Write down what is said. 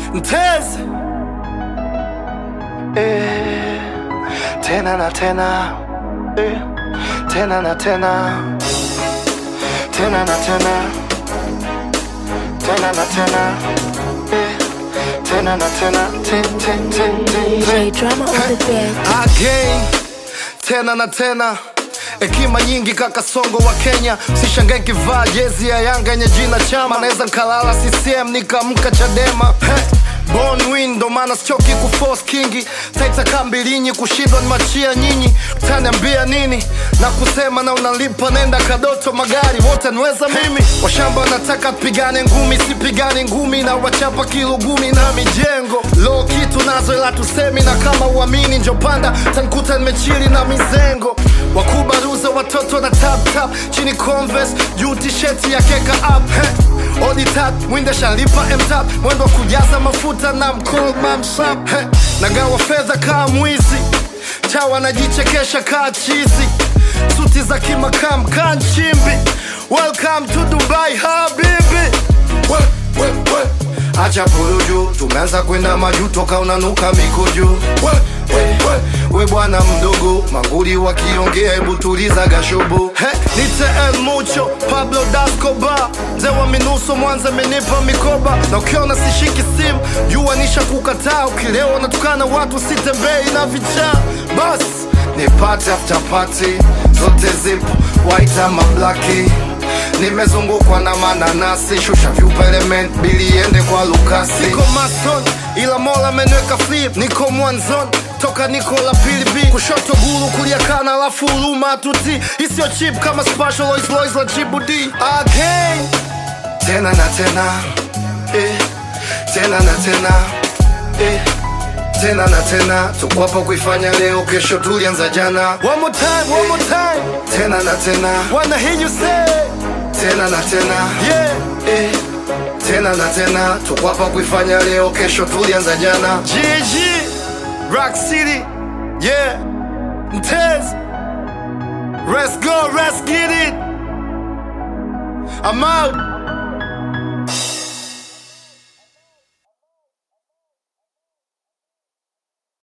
Mtezi tena na tena, tena na tena, tena na tena, tena na tena, tena na tena, DJ Drama on the beat. again, tena na tena. Hekima nyingi kaka Songo wa Kenya. Usishangae kivaa jezi ya Yanga yenye jina Chama. Naweza nkalala CCM nikamka Chadema. Born win ndo maana sichoki kuforce kingi. Taita kambilinyi kushindwa ni machia nyinyi. Utaniambia nini na kusema na unalipa nenda Kadoto magari wote nweza mimi. Washamba wanataka pigane ngumi, sipigane ngumi na wachapa kilugumi na mijengo. Low kitu nazo ila tusemi na kama uamini njo panda tankuta nimechili na mizengo. Wakubaruza watoto na tap tap chini Converse juu t-shirt ya keka up. Odi tap mwinde shalipa M-tap mwendo kujaza mafuta na mkol mamsap. Nagawa fedha kaa mwizi chawa najichekesha kaa chizi. Suti za kimakam kaa nchimbi. Welcome to Dubai habibi. Acha puruju tumeanza kwenda maju toka unanuka mikojo. We bwana mdogo manguli wakiongea hebu tuliza gashobo. Nite El Mucho Pablo Dascoba mzee wa minuso Mwanza menipa mikoba. Na ukiona sishiki simu jua nisha kukataa. Ukilewa natukana watu sitembei na vichaa. Bas ni party after party zote zipo white ama blacki. Nimezungukwa na mananasi shusha vyupa element bili ende kwa Lukasi. Niko mason ila mola menweka flip. Niko mwanzon toka niko la pili. Kushoto gulu kulia kana alafu uluma tuti. Isio chip kama special Lois la Djibouti. Again tena na tena, tena na tena, tena na tena. Tuko hapa kuifanya leo kesho tulianza jana. One more time, one more time. Tena na tena. Wanna hear you say tena na tena, yeah. Tena na tena. Tuko hapa kuifanya leo kesho tulianza jana. GG Rock City, yeah. Mtez, let's go, let's get it. I'm out.